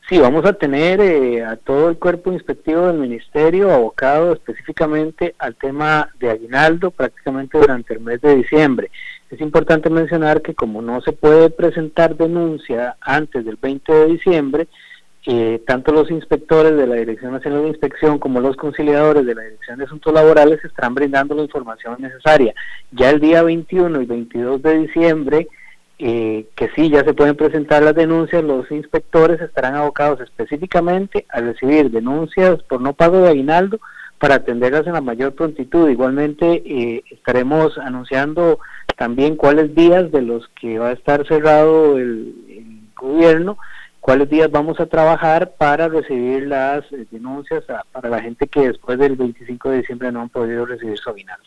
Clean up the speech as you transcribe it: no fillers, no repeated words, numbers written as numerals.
Sí, vamos a tener a todo el cuerpo inspectivo del ministerio abocado específicamente al tema de aguinaldo prácticamente durante el mes de diciembre. Es importante mencionar que como no se puede presentar denuncia antes del 20 de diciembre, tanto los inspectores de la Dirección Nacional de Inspección como los conciliadores de la Dirección de Asuntos Laborales estarán brindando la información necesaria. Ya el día 21 y 22 de diciembre, que sí, ya se pueden presentar las denuncias, los inspectores estarán abocados específicamente a recibir denuncias por no pago de aguinaldo para atenderlas en la mayor prontitud. Igualmente estaremos anunciando también cuáles días de los que va a estar cerrado el gobierno, cuáles días vamos a trabajar para recibir las denuncias para la gente que después del 25 de diciembre no han podido recibir su aguinaldo.